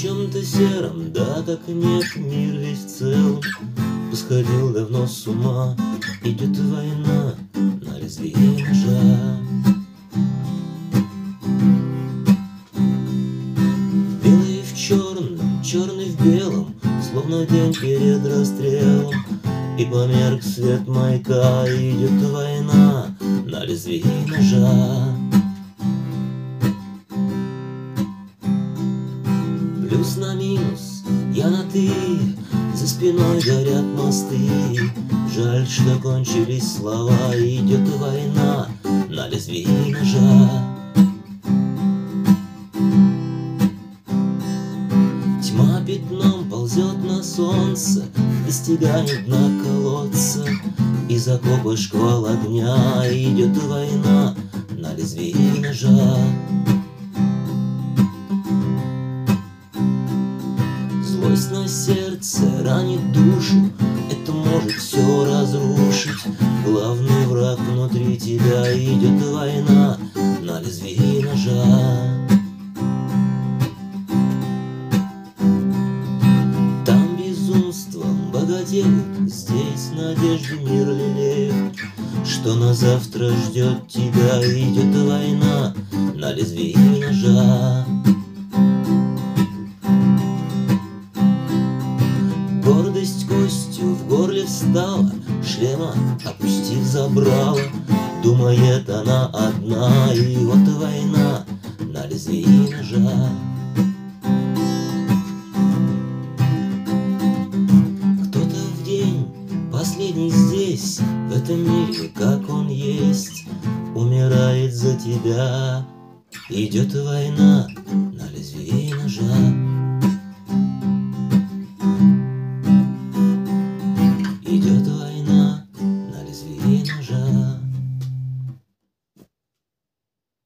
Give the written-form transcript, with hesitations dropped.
чем-то сером, да как нет, мир весь в целом посходил давно с ума. Идет война на лезвие ножа. Белый в черном, черный в белом, словно день перед расстрелом. И померк свет маяка, идет война на лезвие ножа. Плюс на минус, я на ты, за спиной горят мосты. Жаль, что кончились слова, идет война на лезвие ножа. Тьма пятном ползет на солнце, достигает дна колодца. Из окопа шквал огня, идет война на лезвие ножа. Злость на сердце ранит душу, это может все разрушить. Главный враг внутри тебя, идет война на лезвие ножа. Там безумством богатеют, здесь надежды мир лелеют. Что на завтра ждет тебя, идет война на лезвие ножа. Гордость костью в горле встала, шлема опустив забрала. Думает она одна, и вот война на лезвие ножа. Кто-то в день последний здесь, в этом мире, как он есть, умирает за тебя. Идет война на лезвие ножа.